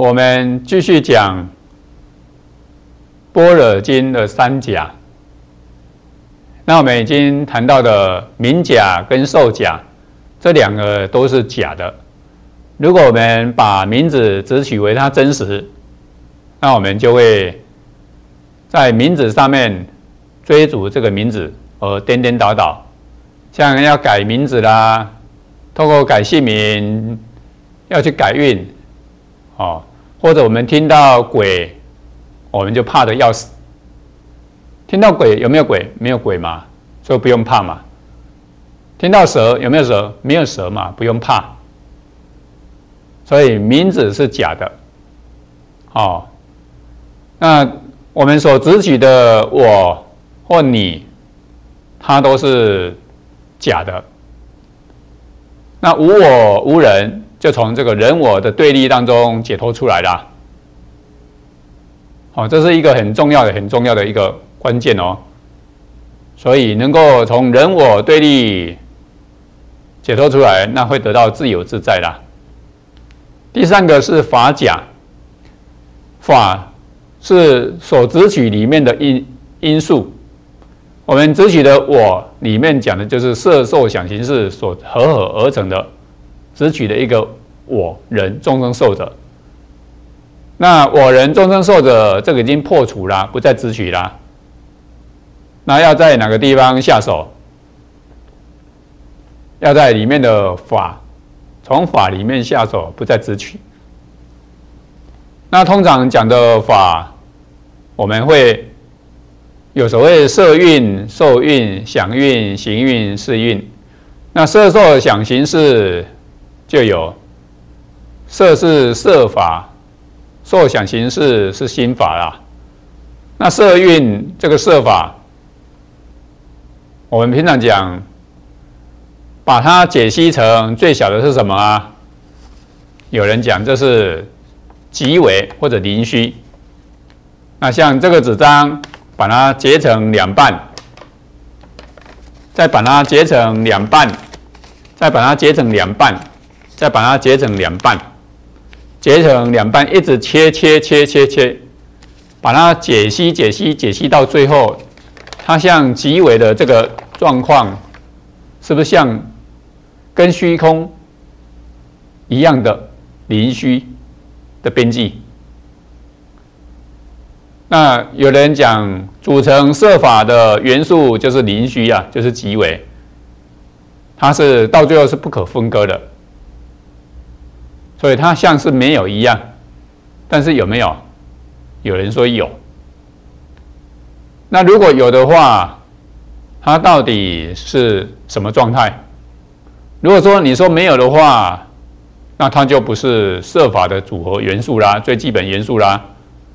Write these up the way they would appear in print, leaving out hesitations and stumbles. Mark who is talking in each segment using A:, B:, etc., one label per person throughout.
A: 我们继续讲般若经的三假。那我们已经谈到的名假跟受假，这两个都是假的。如果我们把名字只取为它真实，那我们就会在名字上面追逐这个名字而颠颠倒倒，像要改名字啦，透过改姓名要去改运，或者我们听到鬼，我们就怕得要死。听到鬼有没有鬼？没有鬼嘛，所以不用怕嘛。听到蛇有没有蛇？没有蛇嘛，不用怕。所以名字是假的，那我们所执取的我或你，它都是假的。那无我无人，就从这个人我的对立当中解脱出来了。这是一个很重要的一个关键哦。所以能够从人我对立解脱出来，那会得到自由自在啦。第三个是法假，法是所执取里面的因素。我们执取的我里面讲的就是色受想行识所合而成的执取的一个我人众生寿者。那我人众生寿者这个已经破除了，不再执取了。那要在哪个地方下手？要在里面的法，从法里面下手，不再执取。那通常讲的法，我们会有所谓色运、受运、想运、行运、识运。那色受想行识就有色是色法，受想行识是心法啦。那色运这个色法，我们平常讲，把它解析成最小的是什么啊？有人讲这是极微或者灵虚。那像这个纸张，把它截成两半，再把它截成两半，再把它截成两半，再把它截成两半，截成两半，一直切，把它解析到最后，它像极微的这个状况，是不是像跟虚空一样的灵虚的边际？那有人讲组成色法的元素就是灵虚啊，就是极微，它是到最后是不可分割的，所以它像是没有一样。但是有没有？有人说有。那如果有的话，它到底是什么状态？如果说你说没有的话，那它就不是色法的组合元素啦，最基本元素啦。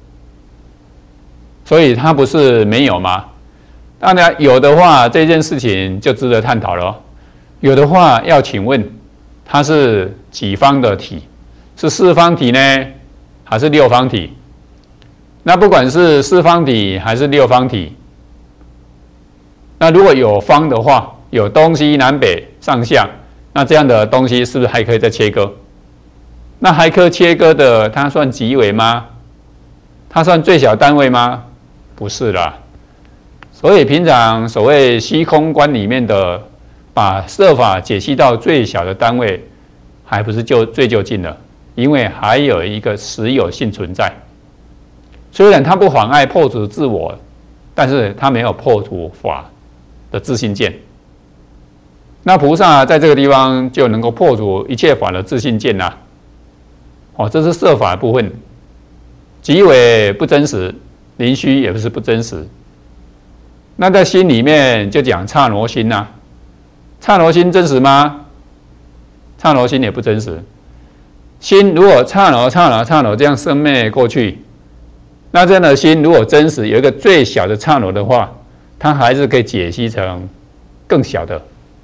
A: 所以它不是没有吗？当然有的话，这件事情就值得探讨了。有的话要请问，它是几方的体？是四方体呢，还是六方体？那不管是四方体还是六方体，那如果有方的话，有东西南北上下，那这样的东西是不是还可以再切割？那还可以切割的，它算极微吗？它算最小单位吗？不是啦。所以平常所谓虚空观里面的，把色法解析到最小的单位，还不是最就近的，因为还有一个实有性存在。虽然它不妨碍破除自我，但是它没有破除法的自性见。那菩萨在这个地方就能够破除一切法的自性见啦。这是色法的部分，极微不真实，灵虚也不是不真实。那在心里面就讲刹那心啊，刹那心真实吗？刹那心也不真实。心如果刹那这样生灭过去，那这样的心如果真实有一个最小的刹那的话，它还是可以解析成更小的。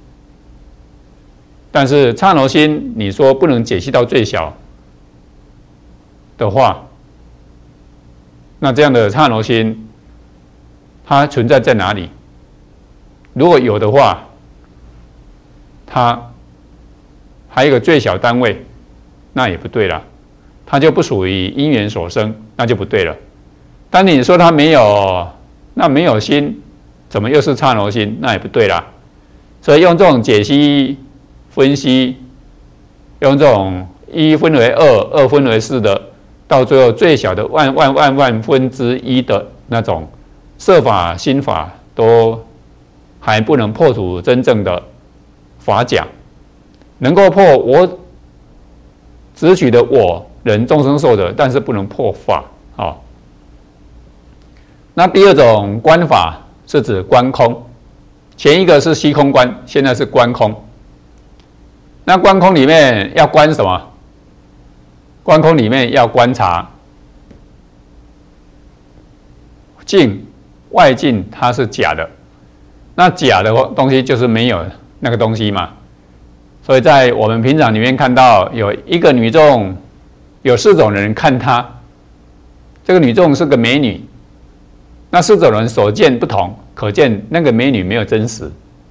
A: 但是刹那心，你说不能解析到最小的话，那这样的刹那心，它存在在哪里？如果有的话，它还有一个最小单位，那也不对啦。 它就不属于因缘所生，那就不对了。但你说它没有，那没有心，怎么又是刹那心？那也不对啦。所以用这种解析分析，用这种一分为二，二分为四的，到最后最小的万分之一的那种色法心法，都还不能破除真正的法假，能够破我只取的我人众生受的，但是不能破法啊。那第二种观法是指观空，前一个是虚空观，现在是观空。那观空里面要观什么？观空里面要观察境，外境它是假的，那假的东西就是没有那个东西嘛。所以在我们平常里面看到有一个女众，有4种人看她，这个女众是个美女，那4种人所见不同，可见那个美女没有真实。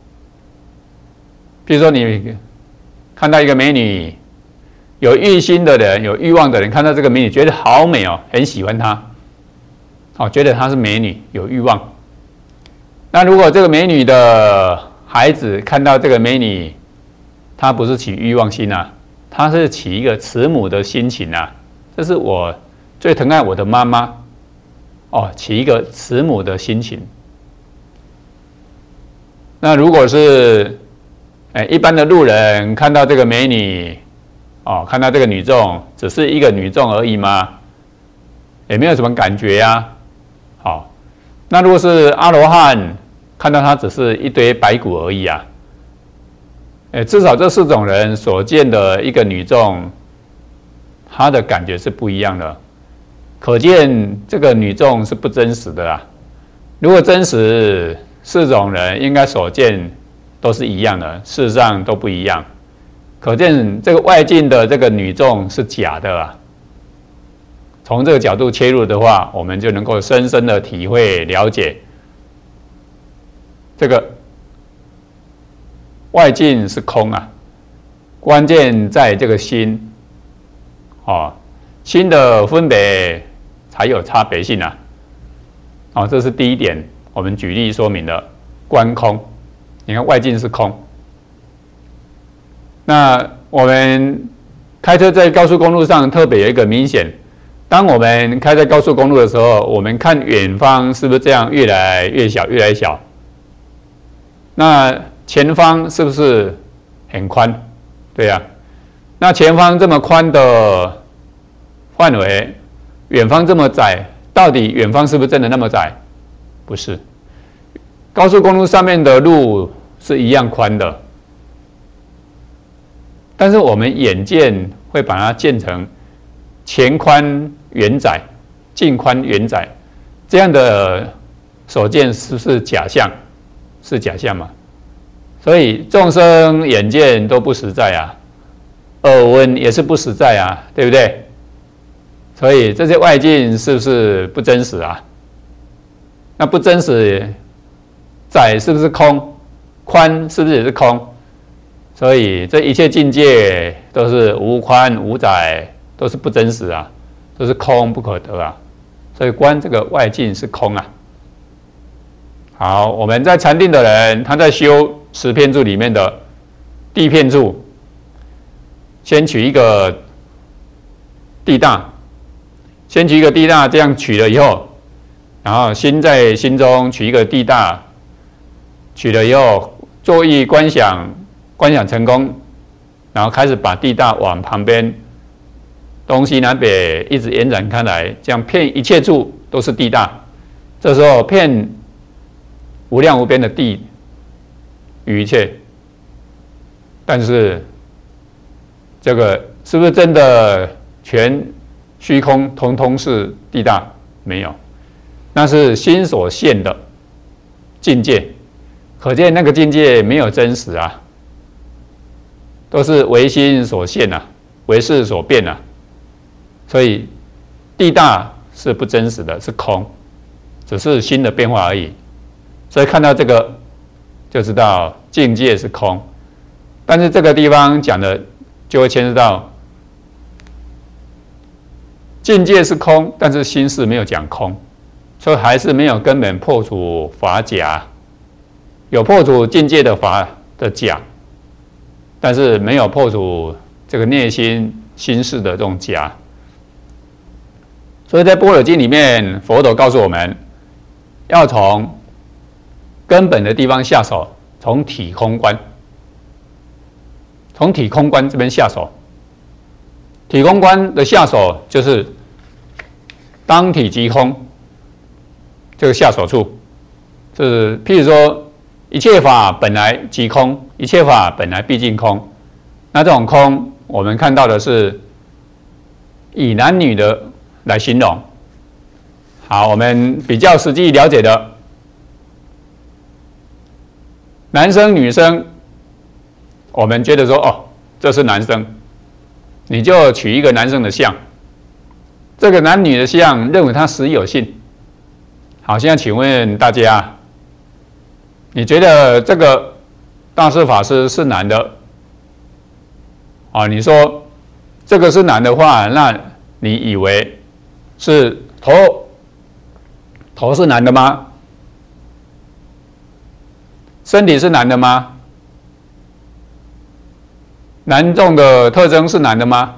A: 比如说你看到一个美女，有欲心的人，有欲望的人看到这个美女觉得好美哦，很喜欢她，觉得她是美女，有欲望。那如果这个美女的孩子看到这个美女，他不是起欲望心啊，他是起一个慈母的心情啊，这是我最疼爱我的妈妈起一个慈母的心情。那如果是一般的路人看到这个美女看到这个女众，只是一个女众而已嘛，也没有什么感觉呀。那如果是阿罗汉看到她只是一堆白骨而已啊，至少这4种人所见的一个女众，她的感觉是不一样的，可见这个女众是不真实的啦。如果真实，4种人应该所见都是一样的，事实上都不一样，可见这个外境的这个女众是假的啦。从这个角度切入的话，我们就能够深深的体会了解，这个外境是空啊，关键在这个心心的分别才有差别性啊。这是第一点，我们举例说明的观空。你看外境是空，那我们开车在高速公路上特别有一个明显，当我们开在高速公路的时候，我们看远方是不是这样越来越小，越来越小？那前方是不是很宽？对呀，那前方这么宽的范围，远方这么窄，到底远方是不是真的那么窄？不是，高速公路上面的路是一样宽的，但是我们眼见会把它见成前宽远窄，近宽远窄，这样的所见是不是假象？是假象嘛？所以众生眼见都不实在啊，耳闻也是不实在啊，对不对？所以这些外境是不是不真实啊？那不真实，窄是不是空？宽是不是也是空？所以这一切境界都是无宽无窄，都是不真实啊，都是空不可得啊。所以观这个外境是空啊。好，我们在禅定的人，他在修10片柱里面的地片柱，先取一个地大，先取一个地大，这样取了以后，然后心在心中取一个地大，取了以后作意观想，观想成功，然后开始把地大往旁边东西南北一直延展开来，这样遍一切处都是地大。这时候遍无量无边的地与一切，但是这个是不是真的全虚空通通是地大？没有，那是心所现的境界，可见那个境界没有真实啊，都是唯心所现啊，唯识所变啊，所以地大是不真实的，是空，只是心的变化而已。所以看到这个就知道境界是空，但是这个地方讲的就会牵涉到境界是空，但是心事没有讲空，所以还是没有根本破除法假，有破除境界的法的假，但是没有破除这个内心心事的这种假。所以在《般若经》里面，佛陀告诉我们，要从根本的地方下手，从体空观，从体空观这边下手。体空观的下手就是当体即空这个下手处，就是譬如说，一切法本来即空，一切法本来毕竟空。那这种空，我们看到的是以男女的来形容。好，我们比较实际了解的，男生女生，我们觉得说，哦，这是男生，你就取一个男生的相，这个男女的相认为它实有性。好，现在请问大家，你觉得这个大师法师是男的？啊，你说这个是男的话，那你以为是头是男的吗？身体是男的吗？男众的特征是男的吗？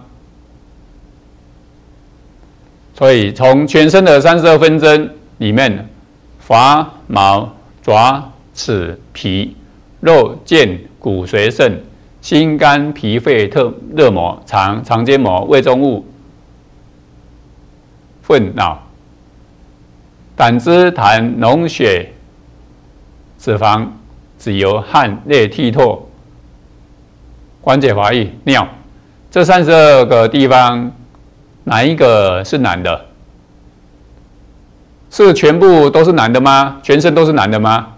A: 所以从全身的32分针里面，发毛爪齿皮肉腱骨髓肾心肝脾肺热膜肠间膜胃中物粪脑胆汁痰脓血脂肪脂油汗泪涕唾关节滑液尿，这32个地方哪一个是男的？是全部都是男的吗？全身都是男的吗？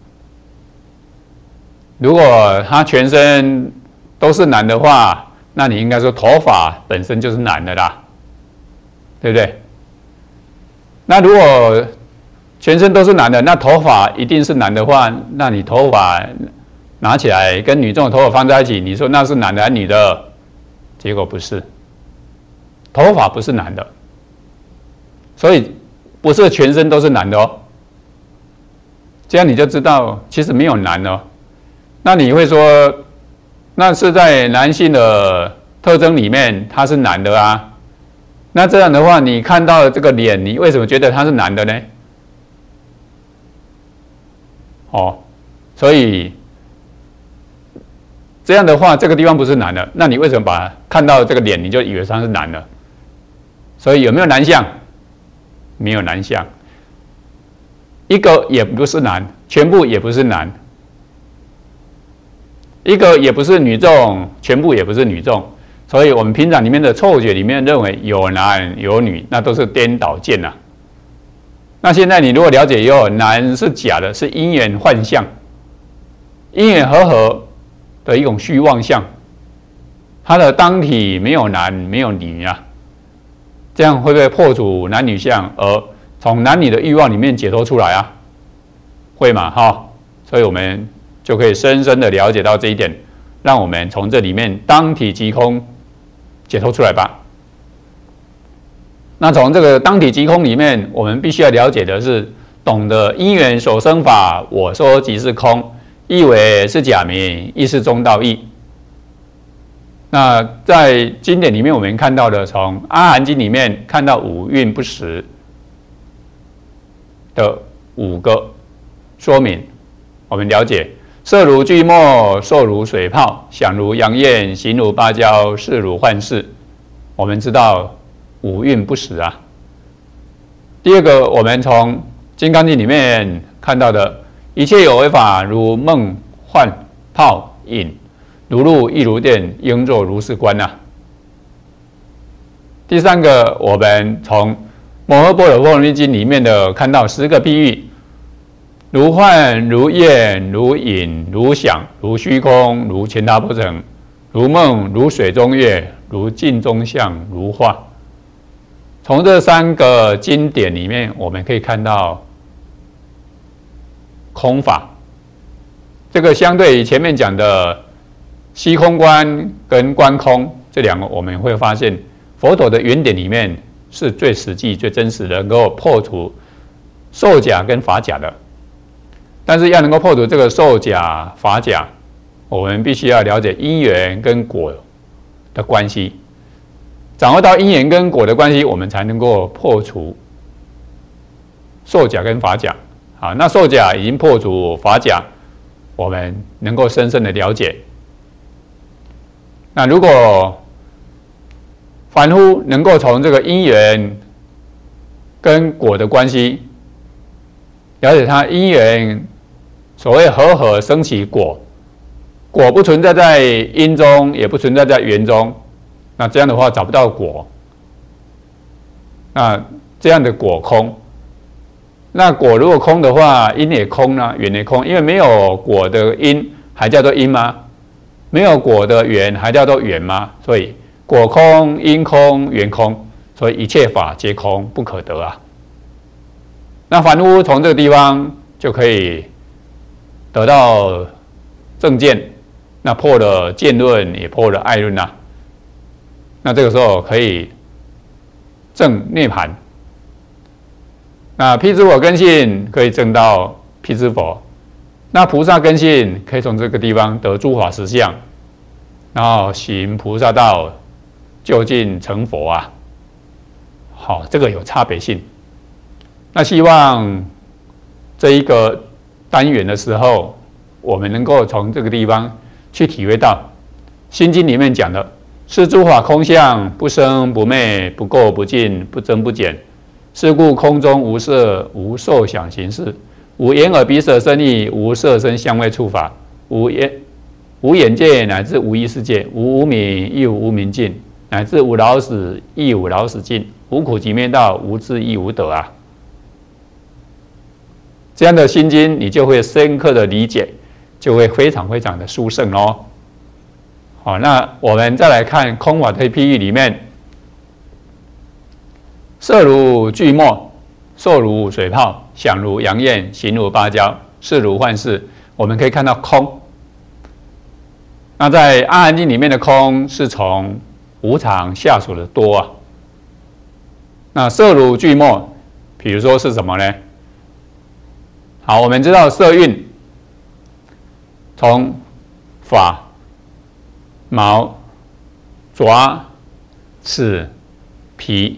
A: 如果他全身都是男的话，那你应该说头发本身就是男的啦，对不对？那如果全身都是男的，那头发一定是男的话，那你头发拿起来跟女众的头发放在一起，你说那是男的还是女的？结果不是，头发不是男的，所以不是全身都是男的哦。这样你就知道，其实没有男哦。那你会说，那是在男性的特征里面，他是男的啊。那这样的话，你看到这个脸，你为什么觉得他是男的呢？哦，所以这样的话，这个地方不是男的，那你为什么看到这个脸，你就以为他是男的？所以有没有男相？没有男相，一个也不是男，全部也不是男，一个也不是女众，全部也不是女众。所以我们平常里面的错觉里面认为有男有女，那都是颠倒见啊。那现在你如果了解以后，男是假的，是因缘幻象，因缘合的一种虚妄相，它的当体没有男没有女啊，这样会不会破除男女相，而从男女的欲望里面解脱出来啊？会嘛？哈，所以我们就可以深深的了解到这一点，让我们从这里面当体即空解脱出来吧。那从这个当体即空里面，我们必须要了解的是，懂得因缘所生法，我说即是空，意为是假名，亦是中道义。那在经典里面，我们看到的，从《阿含经》里面看到五蕴不实的5个说明，我们了解色如巨沫，受如水泡，想如阳焰，形如芭蕉，事如幻视。我们知道五蕴不实啊。第二个，我们从《金刚经》里面看到的，一切有为法，如梦幻泡影，如露亦如电，应作如是观啊。第三个，我们从《摩诃般若波罗蜜经》里面的看到10个譬喻，如幻如焰如影如响如虚空如乾达波城，如梦如水中月如镜中像如画。从这3个经典里面，我们可以看到空法。这个相对于前面讲的虚空观跟观空这2个，我们会发现佛陀的原点里面是最实际、最真实的，能够破除受假跟法假的。但是要能够破除这个受假、法假，我们必须要了解因缘跟果的关系，掌握到因缘跟果的关系，我们才能够破除受假跟法假。好，那受假已经破除法假，我们能够深深的了解。那如果凡夫能够从这个因缘跟果的关系了解它因缘，所谓和合生起果，果不存在在因中，也不存在在缘中，那这样的话找不到果，那这样的果空。那果如果空的话，因也空呢，缘也空，因为没有果的因还叫做因吗？没有果的缘还叫做缘吗？所以果空、因空、缘空，所以一切法皆空，不可得啊。那凡夫从这个地方就可以得到正见，那破了见论，也破了爱论啊。那这个时候可以证涅槃。那辟支佛根性可以证到辟支佛，那菩萨根性可以从这个地方得诸法实相，然后行菩萨道，就近成佛啊。好，这个有差别性。那希望这一个单元的时候，我们能够从这个地方去体会到《心经》里面讲的是诸法空相，不生不灭，不垢不净，不增不减。是故空中无色，无受想行识，无眼耳鼻舌身意，无色声香味触法，无眼界，乃至无意识界，无无明，亦无无明尽，乃至无老死，亦无老死尽，无苦集灭道，无智亦无得啊！这样的心经，你就会深刻的理解，就会非常非常的殊胜哦。好，那我们再来看空法的譬喻里面，色如巨沫，受如水泡，想如阳焰，形如芭蕉，事如幻事。我们可以看到空。那在《阿含经》里面的空是从无常下手的多啊。那色如巨沫，比如说是什么呢？好，我们知道色蕴从发、毛、爪、齿、皮，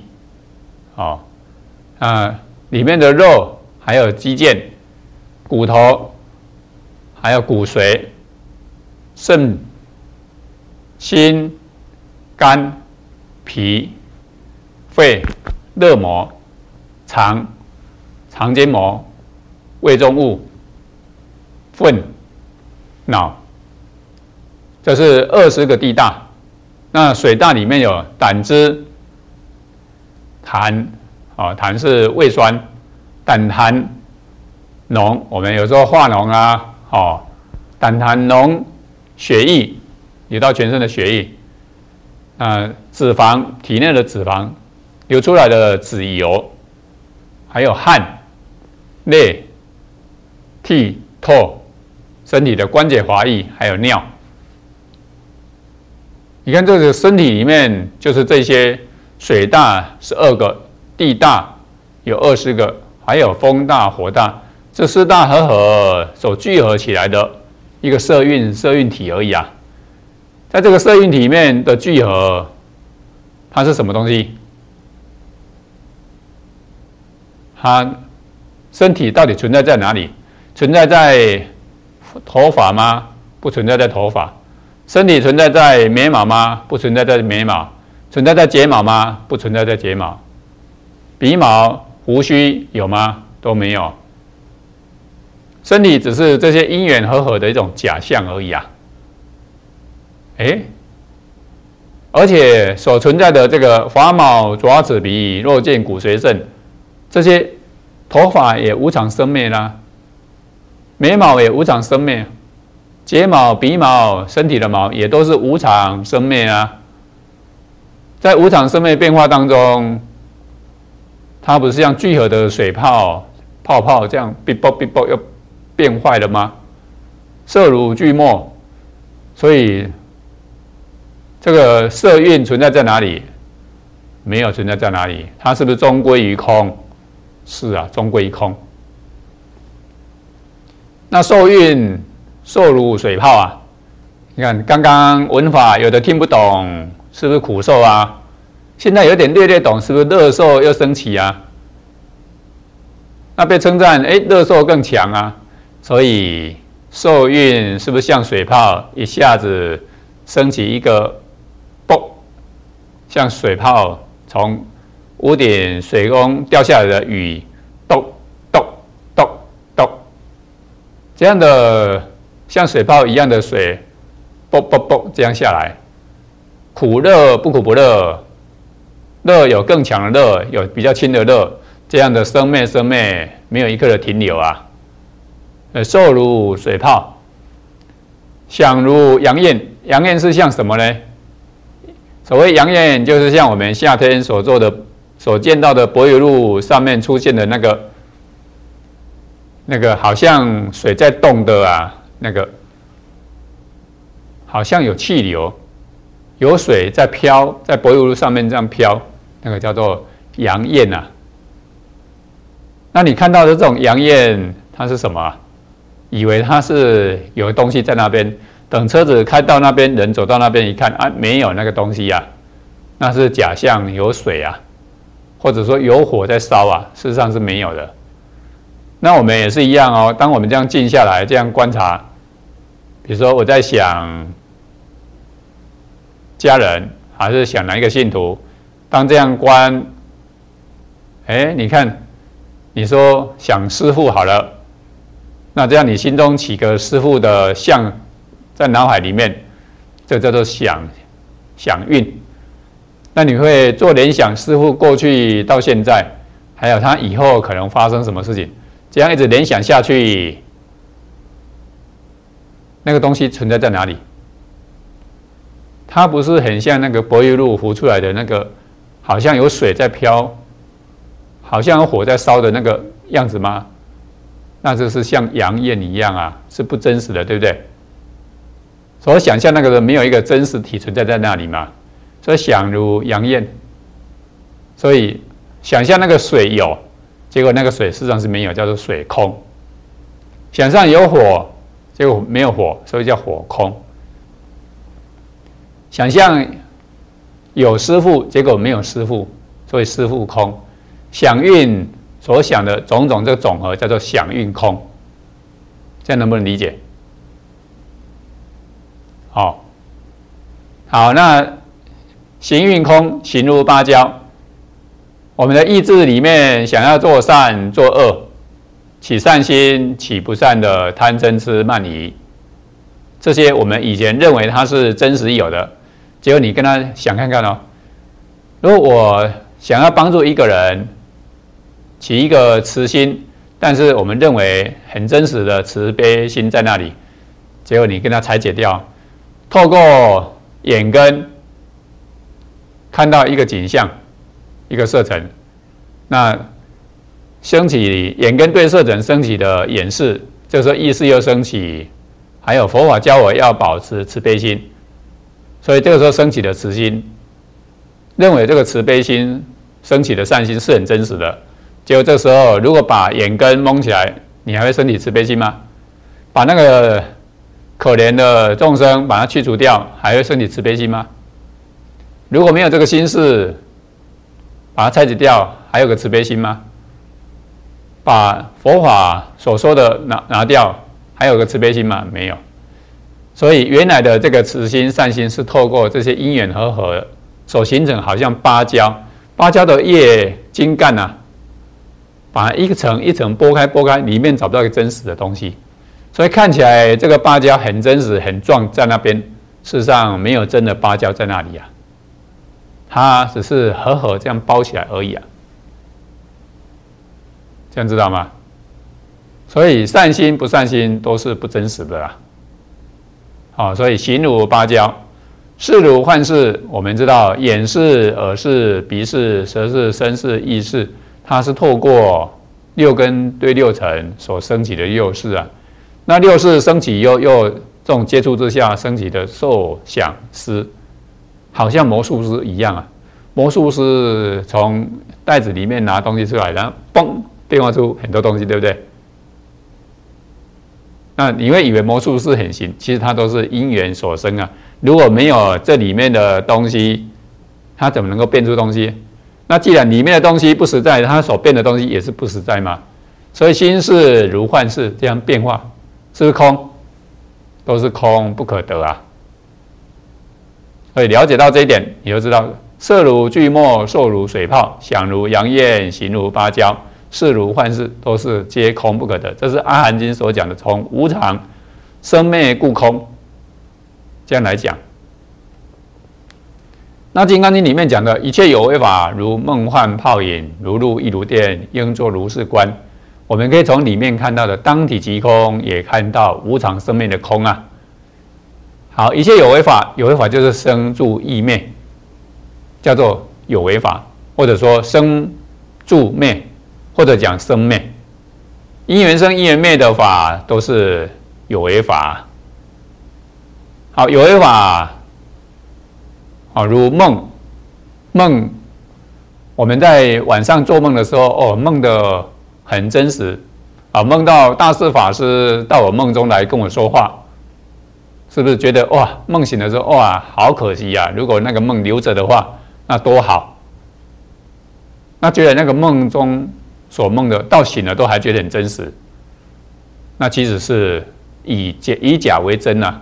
A: 里面的肉还有肌腱、骨头，还有骨髓、肾、心、肝、脾、肺、热膜、肠、肠间膜、胃中物、粪、脑，这是20个地大。那水大里面有胆汁、痰，痰是胃酸，胆痰脓，我们有时候化脓啊，胆痰脓，血液流到全身的血液，脂肪，体内的脂肪流出来的脂油，还有汗、泪、涕、唾，身体的关节滑液，还有尿。你看这个身体里面就是这些，水大12个，地大有20个，还有风大、火大，这4大合所聚合起来的一个色蕴体而已啊。在这个色蕴体里面的聚合，它是什么东西？它身体到底存在在哪里？存在在头发吗？不存在在头发。身体存在在眉毛吗？不存在在眉毛。存在在睫毛吗？不存在在睫毛。鼻毛、胡须有吗？都没有。身体只是这些因缘和合的一种假象而已啊。而且所存在的这个发毛、爪齿皮、肉腱、骨髓肾，这些头发也无常生灭啦，眉毛也无常生灭，睫毛、鼻毛、身体的毛也都是无常生灭啊。在无常生灭变化当中，它不是像聚合的水泡、泡泡这样哔啵哔啵又变坏了吗？色如巨沫，所以这个色蕴存在在哪里？ 没有存在在哪里？它是不是终归于空？是啊，终归于空。那受孕受如水泡啊，你看刚刚文法有的听不懂，是不是苦受啊？现在有点略懂，是不是乐受又升起啊？那被称赞，乐受更强啊，所以受孕是不是像水泡，一下子升起一个啵，像水泡从屋顶水宫掉下来的雨，咚咚咚咚，这样的像水泡一样的水，啵啵啵这样下来，苦热不苦不热，热有更强的热，有比较轻的热。这样的生灭没有一刻的停留啊！受如水泡，想如阳焰。阳焰是像什么呢？所谓阳焰，就是像我们夏天所见到的柏油路上面出现的那个好像水在动的啊，那个好像有气流，有水在飘，在柏油路上面这样飘，那个叫做阳焰啊。那你看到的这种阳焰，它是什么啊？以为它是有东西在那边，等车子开到那边，人走到那边一看啊，没有那个东西啊，那是假象，有水啊，或者说有火在烧啊，事实上是没有的。那我们也是一样哦，当我们这样静下来，这样观察，比如说我在想家人，还是想哪一个信徒，当这样观，你看。你说想师父好了，那这样你心中起个师父的像在脑海里面，这叫做想运。那你会做联想，师父过去到现在，还有他以后可能发生什么事情，这样一直联想下去，那个东西存在在哪里？它不是很像那个柏油路浮出来的那个，好像有水在飘。好像有火在烧的那个样子吗？那就是像阳焰一样啊，是不真实的，对不对？所以想象那个人没有一个真实体存在在那里嘛，所以想如阳焰。所以想象那个水有，结果那个水事实上是没有，叫做水空。想象有火，结果没有火，所以叫火空。想象有师父，结果没有师父，所以师父空。想运所想的种种这个总和叫做想运空，这样能不能理解？好，那行运空，行如芭蕉。我们的意志里面想要做善做恶，起善心，起不善的贪嗔痴慢疑，这些我们以前认为它是真实有的，结果你跟他想看看哦，如果我想要帮助一个人，起一个慈心，但是我们认为很真实的慈悲心在那里，结果你跟他裁解掉，透过眼根看到一个景象，一个色尘，那升起眼根对色尘升起的眼识，这时候意识又升起，还有佛法教我要保持慈悲心，所以这个时候升起的慈心，认为这个慈悲心升起的善心是很真实的。结果这时候，如果把眼根蒙起来，你还会升起慈悲心吗？把那个可怜的众生把它去除掉，还会升起慈悲心吗？如果没有这个心事，把它拆解掉，还有个慈悲心吗？把佛法所说的拿掉，还有个慈悲心吗？没有。所以原来的这个慈心善心是透过这些因缘和合所形成，好像芭蕉的叶茎干啊。把一层一层剥开，里面找不到一个真实的东西，所以看起来这个芭蕉很真实、很壮在那边，事实上没有真的芭蕉在那里啊，它只是合这样包起来而已啊，这样知道吗？所以善心不善心都是不真实的啦。所以形如芭蕉，视如幻视，我们知道眼视、耳视、鼻视、舌视、身视、意视。它是透过六根对六尘所升起的六识啊，那六识升起又这种接触之下升起的受想思，好像魔术师一样啊， 魔术师从袋子里面拿东西出来，然后嘣变化出很多东西，对不对？那你会以为魔术师很行，其实它都是因缘所生啊。如果没有这里面的东西，它怎么能够变出东西？那既然里面的东西不实在，它所变的东西也是不实在嘛。所以心事如幻视，这样变化是不是空？都是空，不可得啊。所以了解到这一点，你就知道色如巨墨，受如水泡，想如阳焰，形如芭蕉，事如幻视，都是皆空不可得。这是阿含经所讲的，从无常生灭故空这样来讲。那金刚经里面讲的一切有为法，如梦幻泡影，如露亦如电，应作如是观。我们可以从里面看到的当体即空，也看到无常生灭的空啊。好，一切有为法，有为法就是生住异灭，叫做有为法，或者说生住灭，或者讲生灭。因缘生因缘灭的法都是有为法。好，有为法，好，如梦，我们在晚上做梦的时候，梦的很真实啊，梦到大士法师到我梦中来跟我说话，是不是觉得哇，梦醒的时候哇，好可惜啊！如果那个梦留着的话，那多好。那觉得那个梦中所梦的，到醒了都还觉得很真实。那其实是以假为真啊。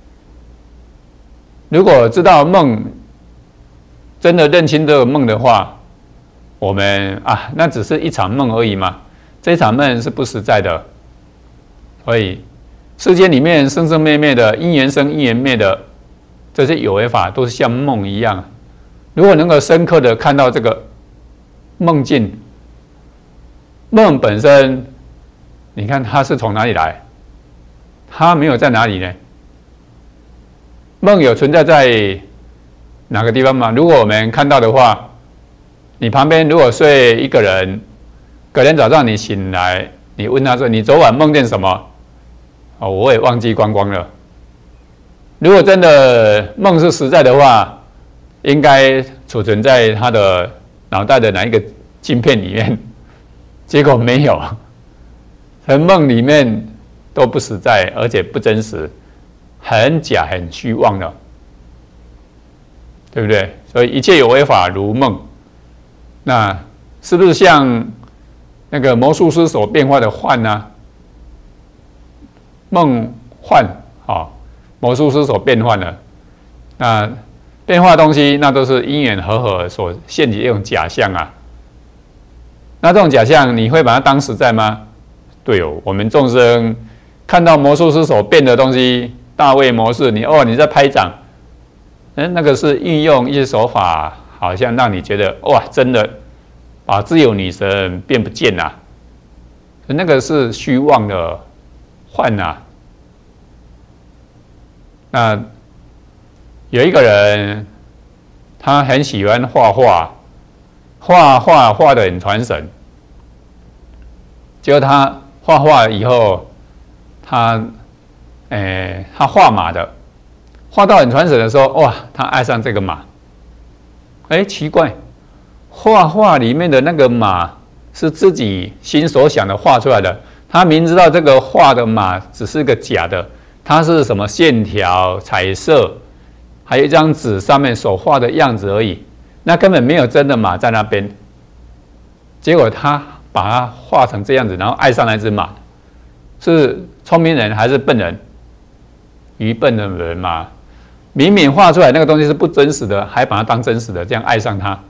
A: 如果知道梦，真的认清这个梦的话，我们那只是一场梦而已嘛。这一场梦是不实在的，所以世间里面生生灭灭的因缘生因缘灭的这些有为法，都是像梦一样。如果能够深刻的看到这个梦境，梦本身，你看它是从哪里来？它没有在哪里呢？梦有存在在哪个地方吗？如果我们看到的话，你旁边如果睡一个人，隔天早上你醒来，你问他说：“你昨晚梦见什么？”我也忘记光光了。如果真的梦是实在的话，应该储存在他的脑袋的哪一个镜片里面？结果没有，梦里面都不实在，而且不真实，很假、很虚妄的，对不对？所以一切有为法如梦，那是不是像那个魔术师所变化的幻呢？梦幻魔术师所变换的，那变化的东西，那都是因缘和合所现起一种假象啊。那这种假象，你会把它当实在吗？对哦，我们众生看到魔术师所变的东西，大卫模式，你在拍掌，那个是运用一些手法，好像让你觉得哇，真的把自由女神变不见了，那个是虚妄的幻啊。那有一个人，他很喜欢画画，画得很传神。结果他画画以后，他画马的，画到很传神的时候，哇，他爱上这个马。奇怪，画画里面的那个马是自己心所想的画出来的，他明知道这个画的马只是个假的，它是什么线条、彩色，还有一张纸上面所画的样子而已，那根本没有真的马在那边。结果他把它画成这样子，然后爱上那只马，是聪明人还是笨人？愚笨的人嘛，明明画出来那个东西是不真实的，还把它当真实的，这样爱上它。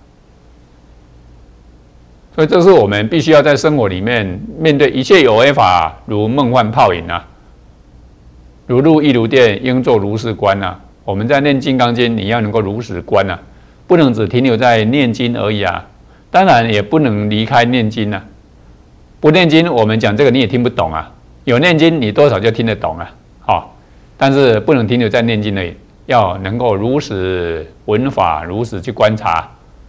A: 所以这是我们必须要在生活里面面对一切有为法，如梦幻泡影啊，如露亦如电，应作如是观啊。我们在念《金刚经》，你要能够如实观啊，不能只停留在念经而已啊。当然也不能离开念经啊。不念经，我们讲这个你也听不懂啊。有念经，你多少就听得懂啊。但是不能停留在念经而已，要能够如实闻法，如实去观察。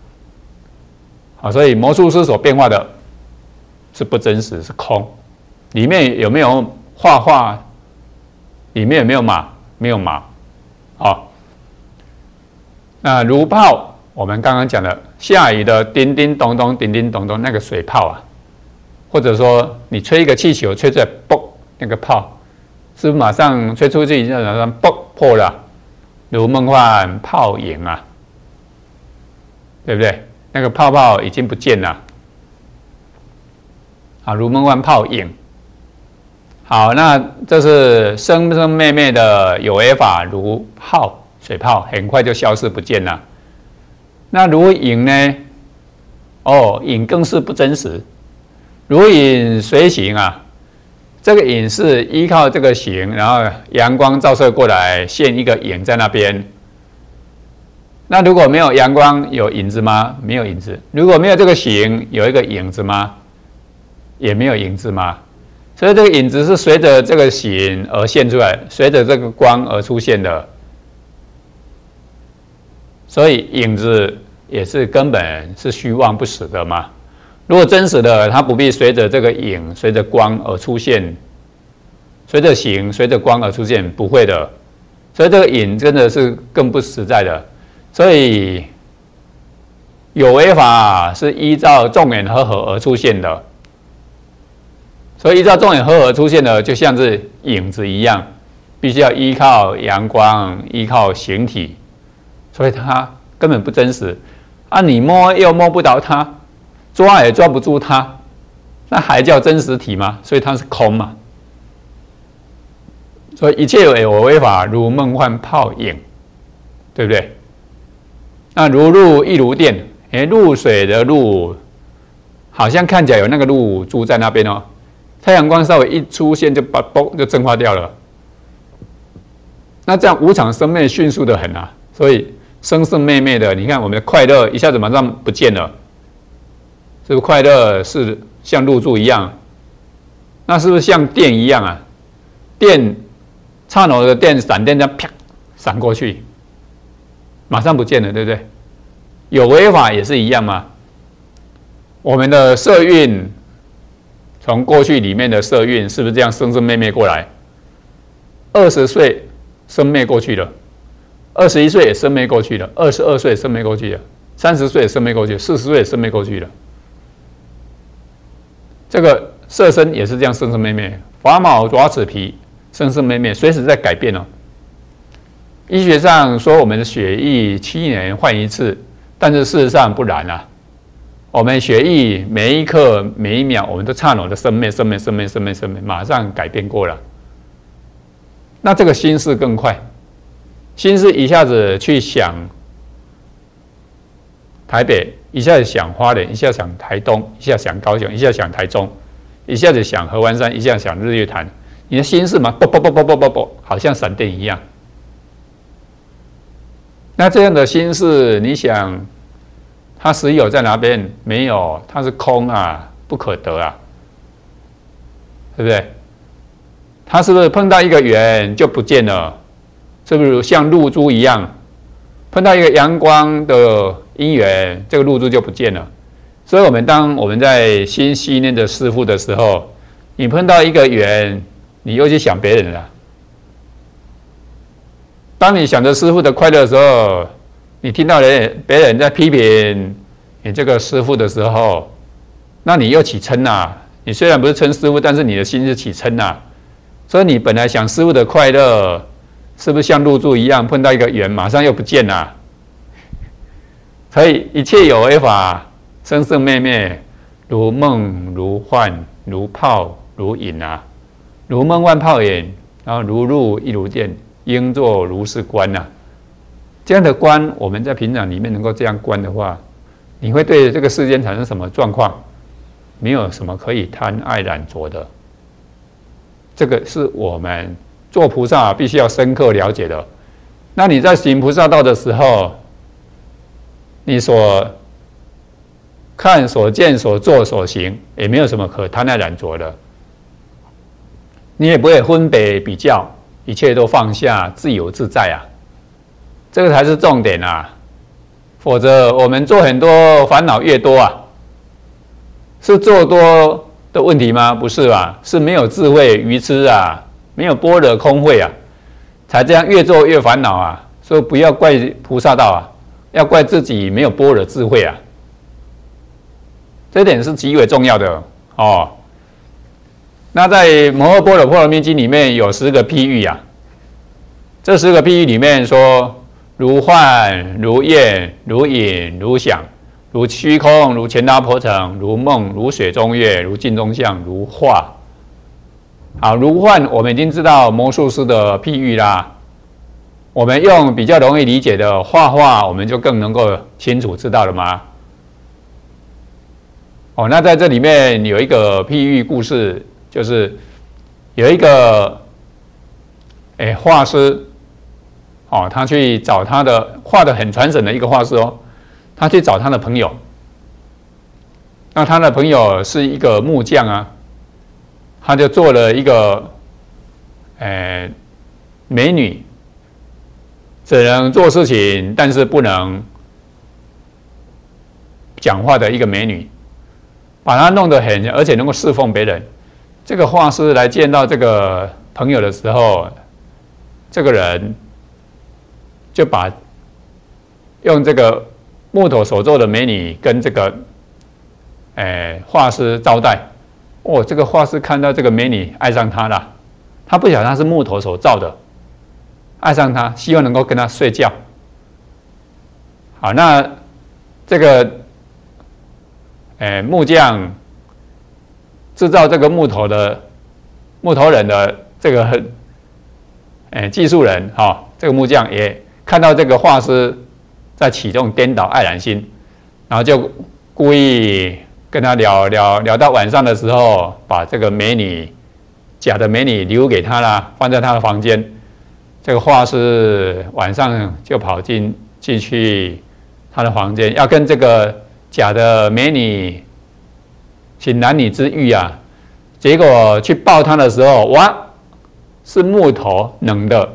A: 所以魔术师所变化的是不真实，是空。里面有没有画？里面有没有马？没有马。那如泡我们刚刚讲的下雨的叮叮咚咚、叮叮咚咚那个水泡啊，或者说你吹一个气球吹出来，嘣，那个泡是不是马上吹出去，就马上嘣破了？如梦幻泡影啊，对不对？那个泡泡已经不见了啊，如梦幻泡影。好，那这是生生灭灭的有为法，如泡水泡，很快就消失不见了。那如影呢？哦，影更是不真实。如影随形啊，这个影是依靠这个形，然后阳光照射过来，现一个影在那边。那如果没有阳光，有影子吗？没有影子。如果没有这个形，有一个影子吗？也没有影子吗？所以这个影子是随着这个形而现出来，随着这个光而出现的。所以影子也是根本是虚妄不实的嘛。如果真实的，它不必随着这个影、随着光而出现，随着形、随着光而出现，不会的。所以这个影真的是更不实在的。所以有为法是依照众缘和合而出现的。所以依照众缘和合出现的，就像是影子一样，必须要依靠阳光，依靠形体，所以它根本不真实啊！你摸又摸不到它，抓也抓不住它，那还叫真实体吗？所以它是空嘛。所以一切有为法，如梦幻泡影，对不对？那如露亦如电，露水的露，好像看起来有那个露珠在那边哦。太阳光稍微一出现，就把嘣就蒸发掉了。那这样无常生灭迅速的很啊，所以生生灭灭的，你看我们的快乐一下子马上不见了，是不是快乐是像露珠一样？那是不是像电一样啊？电刹那的电闪电这样啪闪过去，马上不见了，对不对？有为法也是一样嘛。我们的色蕴。从过去里面的色蕴是不是这样生生灭灭过来？20岁生灭过去了，21岁也生灭过去了，22岁也生灭过去了，30岁也生灭过去了，40岁也生灭过去了。这个色身也是这样生生灭灭，发毛爪齿皮，生生灭灭，随时在改变哦。医学上说我们的血液7年换一次，但是事实上不然啊。我们血液每一刻每一秒，我们都刹那的生灭，马上改变过了。那这个心思更快，心思一下子去想台北，一下子想花莲，一下想台东，一下想高雄，一下想台中，一下子想合欢山，一下想日月潭。你的心思嘛，啵，好像闪电一样。那这样的心思，你想？它实有在哪边？没有，它是空啊，不可得啊，对不对？它是不是碰到一个缘就不见了？是不是像露珠一样，碰到一个阳光的因缘，这个露珠就不见了？所以，当我们在心系念着师父的时候，你碰到一个缘，你又去想别人了。当你想着师父的快乐的时候，你听到别人在批评你这个师父的时候，那你又起嗔啊！你虽然不是嗔师父，但是你的心是起嗔啊。所以你本来想师父的快乐，是不是像露珠一样碰到一个缘，马上又不见了？所以一切有为法，生生灭灭，如梦如幻，如泡如影啊，如梦幻泡影，然后如露亦如电，应作如是观啊。这样的观，我们在平常里面能够这样观的话，你会对这个世间产生什么状况？没有什么可以贪爱染着的。这个是我们做菩萨必须要深刻了解的。那你在行菩萨道的时候，你所看、所见、所做、所行，也没有什么可贪爱染着的。你也不会分别比较，一切都放下，自由自在啊。这个才是重点啊！否则我们做很多烦恼越多啊，是做多的问题吗？不是吧？是没有智慧、愚痴啊，没有般若空慧啊，才这样越做越烦恼啊。所以不要怪菩萨道啊， 要怪自己没有般若智慧啊。这一点是极为重要的哦。那在《摩诃般若波罗蜜经》里面有10个譬喻啊，这10个譬喻里面说，如幻、如焰、如影、如响、如虚空、如乾达婆城、如梦、如水中月、如镜中像、如化。好，如幻我们已经知道魔术师的譬喻啦，我们用比较容易理解的画，我们就更能够清楚知道了吗？哦，那在这里面有一个譬喻故事，就是有一个画师，哦，他去找他的画得很传神的一个画师哦，他去找他的朋友，那他的朋友是一个木匠啊，他就做了一个美女，只能做事情，但是不能讲话的一个美女。把它弄得很，而且能够侍奉别人。这个画师来见到这个朋友的时候，这个人就把用这个木头所做的美女跟这个画师招待。哦，这个画师看到这个美女爱上她了，他不晓得她是木头所造的，爱上她，希望能够跟她睡觉。好，那这个木匠制造这个木头人的这个技术人这个木匠也看到这个画师在起这种颠倒爱染心，然后就故意跟他聊到晚上的时候，把这个假的美女留给他啦，放在他的房间。这个画师晚上就跑进去他的房间，要跟这个假的美女行男女之欲啊，结果去抱她的时候，哇，是木头冷的，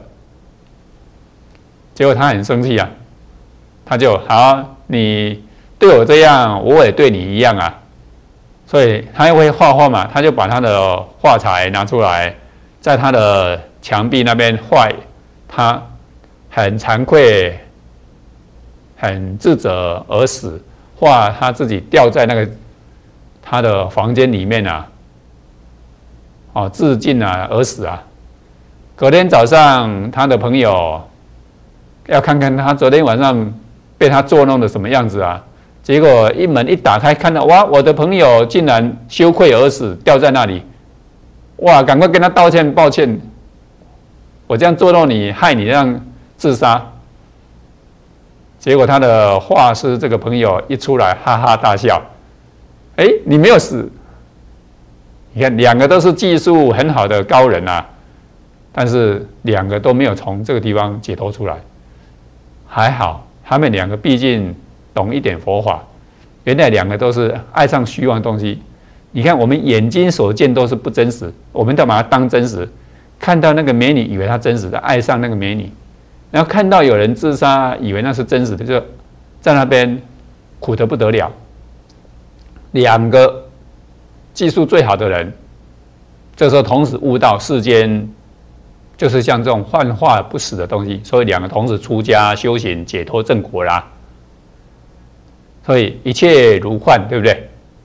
A: 结果他很生气啊，他就好，你对我这样，我也对你一样啊，所以他又会画画嘛，他就把他的画材拿出来，在他的墙壁那边画，他很惭愧，很自责而死。画他自己掉在那个他的房间里面啊，自尽啊而死啊。隔天早上，他的朋友要看看他昨天晚上被他捉弄的什么样子啊，结果门一打开，看到哇，我的朋友竟然羞愧而死，掉在那里。哇，赶快跟他道歉，抱歉，我这样捉弄你，害你这样自杀。结果他的画师这个朋友一出来，哈哈大笑。你没有死。你看，两个都是技术很好的高人啊，但是两个都没有从这个地方解脱出来。还好，他们两个毕竟懂一点佛法。原来两个都是爱上虚妄的东西。你看，我们眼睛所见都是不真实，我们都把它当真实。看到那个美女，以为她真实的，爱上那个美女。然后看到有人自杀，以为那是真实的，就在那边苦得不得了。两个技术最好的人，这时候同时悟到世间就是像这种幻化不实的东西，所以两个同时出家修行解脱正果啦。所以一切如幻，对不对？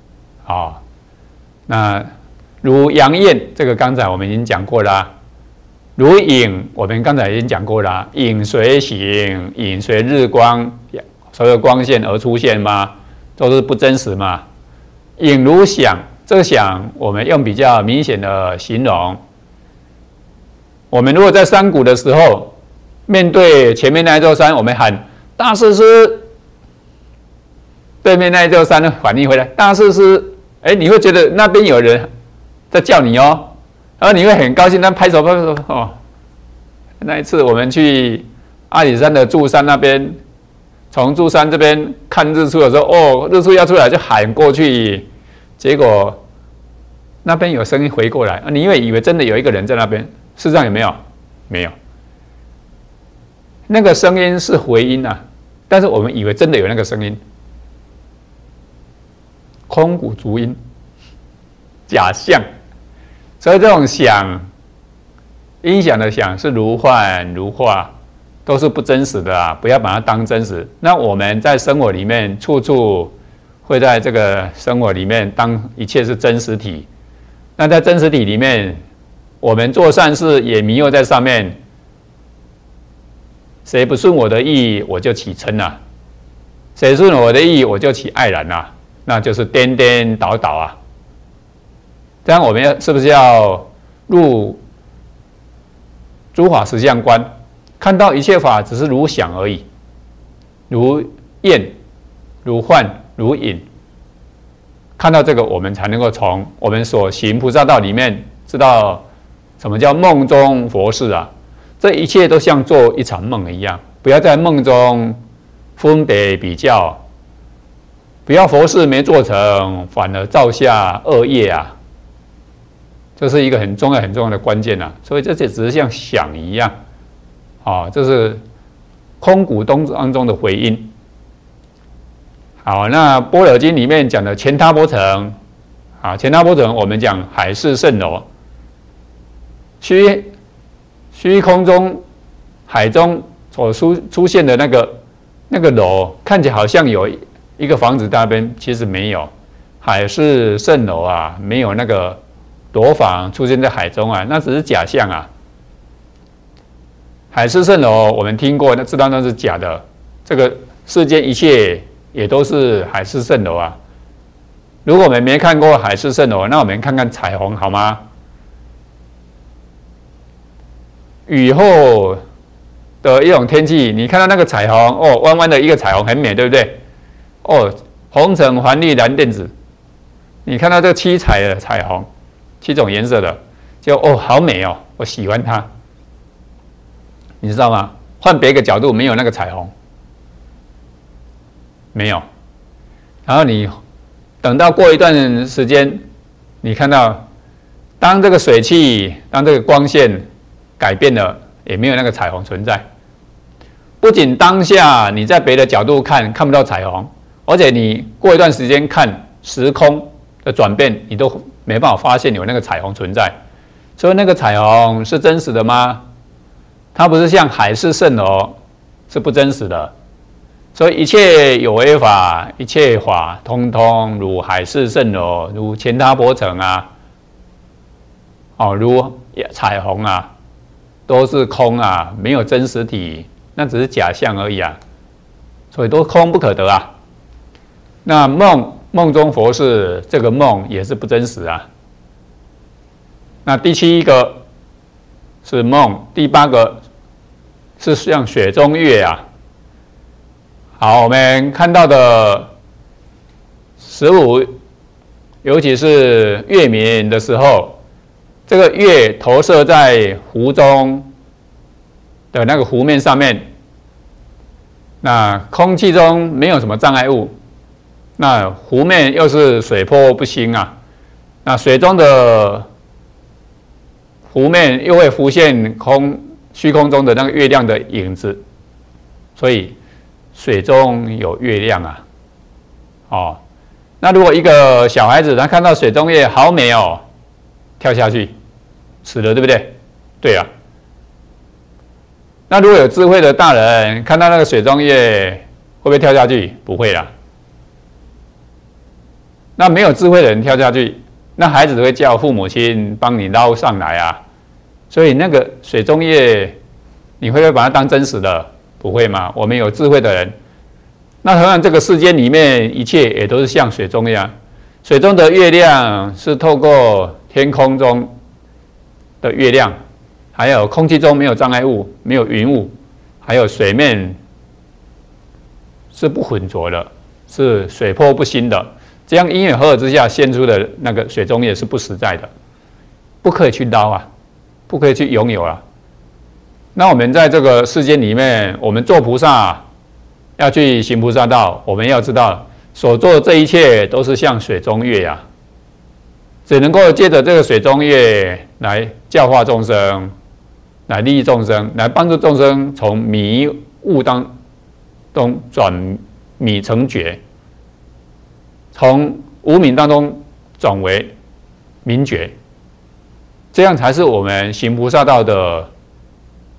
A: 那如阳焰，这个刚才我们已经讲过啦。如影，我们刚才已经讲过了，影随形，影随日光，所有光线而出现吗？都是不真实嘛。影如响，这个响我们用比较明显的形容。我们如果在山谷的时候，面对前面那一座山，我们喊大士师，对面那一座山呢反应回来大士师，你会觉得那边有人在叫你哦。然后你会很高兴，但拍手哦。那一次我们去阿里山的柱山那边，从柱山这边看日出的时候，日出要出来就喊过去，结果那边有声音回过来，你以为真的有一个人在那边，事实上有没有？没有。那个声音是回音啊，但是我们以为真的有那个声音，空谷足音，假象。所以这种响，音响的响是如幻如化， 都是不真实的啊，不要把它当真实。那我们在生活里面，处处会在这个生活里面当一切是真实体。那在真实体里面，我们做善事也迷惑在上面。谁不顺我的意，我就起嗔啊；谁顺我的意，我就起爱然啊。那就是颠颠倒倒啊。这样我们是不是要入诸法实相观，看到一切法只是如想而已，如焰、如幻、如影。看到这个，我们才能够从我们所行菩萨道里面知道什么叫梦中佛事啊。这一切都像做一场梦一样，不要在梦中分别比较，不要佛事没做成，反而造下恶业啊。这是一个很重要、很重要的关键啊！所以这只是像想一样，这是空谷当中的回音。好，那《般若经》里面讲的乾闥波城，乾闥波城我们讲海市蜃楼，虚空中、海中所出现的那个楼，看起来好像有一个房子在那边，其实没有，海市蜃楼啊，没有那个楼房出现在海中啊，那只是假象啊。海市蜃楼我们听过，那知道那是假的。这个世间一切也都是海市蜃楼啊。如果我们没看过海市蜃楼，那我们看看彩虹好吗？雨后的一种天气，你看到那个彩虹，弯弯的一个彩虹很美，对不对？红橙黄绿蓝靛紫，你看到这七彩的彩虹。7种颜色的，就好美哦，我喜欢它，你知道吗？换别个角度，没有那个彩虹，没有。然后你等到过一段时间，你看到，当这个水汽，当这个光线改变了，也没有那个彩虹存在。不仅当下你在别的角度看不到彩虹，而且你过一段时间看时空的转变，你都没办法发现有那个彩虹存在。所以那个彩虹是真实的吗？它不是像海市蜃楼，是不真实的。所以一切有为法，一切法通通如海市蜃楼，如乾闥波城啊，如彩虹啊，都是空啊，没有真实体，那只是假象而已啊。所以都空不可得啊。那梦中佛事，这个梦也是不真实啊。那第7个是梦，第8个是像雪中月啊。好，我们看到的15，尤其是月明的时候，这个月投射在湖中的那个湖面上面，那空气中没有什么障碍物。那湖面又是水波不兴啊，那水中的湖面又会浮现虚空中的那个月亮的影子，所以水中有月亮啊。那如果一个小孩子他看到水中月好美哦，跳下去死了，对不对？对啊。那如果有智慧的大人看到那个水中月，会不会跳下去？不会啦。那没有智慧的人跳下去，那孩子会叫父母亲帮你捞上来啊。所以那个水中月，你会不会把它当真实的？不会吗？我们有智慧的人，那同样这个世间里面一切也都是像水中一样，水中的月亮是透过天空中的月亮，还有空气中没有障碍物，没有云雾，还有水面是不浑浊的，是水波不兴的。这样因缘合合之下现出的那个水中月是不实在的，不可以去捞啊，不可以去拥有啊。那我们在这个世间里面，我们做菩萨要去行菩萨道，我们要知道所做的这一切都是像水中月啊，只能够借着这个水中月来教化众生，来利益众生，来帮助众生从迷雾当中转迷成觉，从无明当中转为明觉，这样才是我们行菩萨道的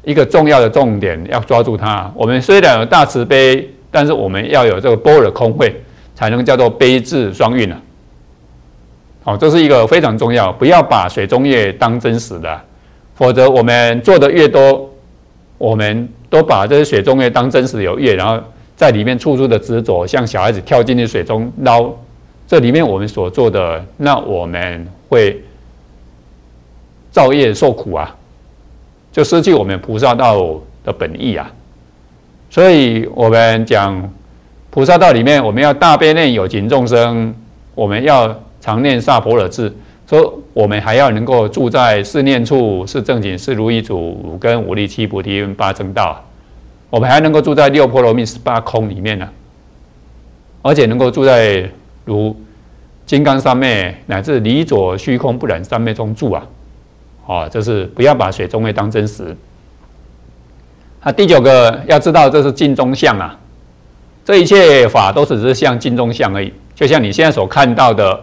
A: 一个重要的重点，要抓住它。我们虽然有大慈悲，但是我们要有这个般若空慧，才能叫做悲智双运啊。好，这是一个非常重要，不要把水中月当真实的，否则我们做的越多，我们都把这些水中月当真实有月，然后在里面处处的执着，像小孩子跳进去水中捞，这里面我们所做的，那我们会造业受苦啊，就失去我们菩萨道的本意啊。所以我们讲菩萨道里面，我们要大悲念有情众生，我们要常念萨婆罗智，所以我们还要能够住在四念处、四正境、四如意足、五根、五力、七菩提、八正道，我们还能够住在六波罗蜜、18空里面呢，而且能够住在如金刚三昧乃至离左虚空不染三昧中住啊！这是不要把水中月当真实。第9个要知道，这是镜中相啊，这一切法都只是像镜中相而已，就像你现在所看到的。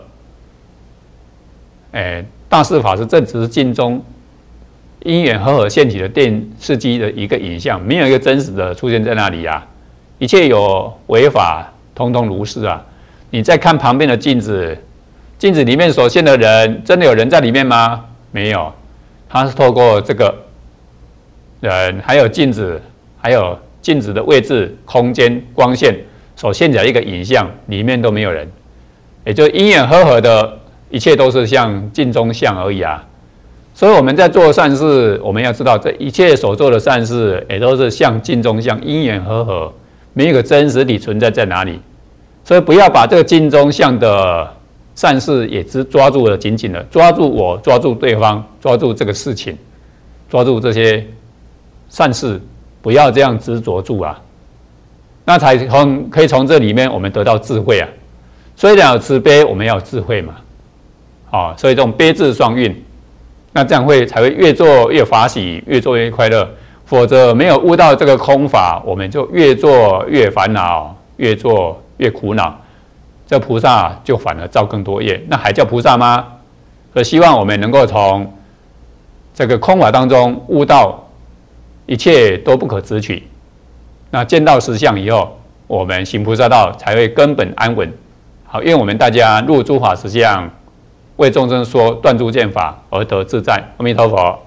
A: 大士法师，这只是镜中因缘和合现起的电视机的一个影像，没有一个真实的出现在那里啊。一切有为法，通通如是啊。你再看旁边的镜子，镜子里面所现的人，真的有人在里面吗？没有，它是透过这个人，还有镜子，还有镜子的位置、空间、光线所现起的一个影像，里面都没有人，也就是因缘和合的。一切都是像镜中相而已啊，所以我们在做善事，我们要知道这一切所做的善事，也都是像镜中相，因缘和合，没有一个真实体存在在哪里。所以不要把这个镜中相的善事也只抓住了紧紧的，抓住我，抓住对方，抓住这个事情，抓住这些善事，不要这样执着住啊，那才可以从这里面我们得到智慧啊。虽然有慈悲，我们要有智慧嘛。所以这种悲智双运，那这样才会越做越法喜，越做越快乐。否则没有悟到这个空法，我们就越做越烦恼，越做越苦恼。这菩萨就反而造更多业，那还叫菩萨吗？所以希望我们能够从这个空法当中悟到一切都不可执取。那见到实相以后，我们行菩萨道才会根本安稳。好，愿我们大家入诸法实相。为众生说断诸见法而得自在。阿弥陀佛。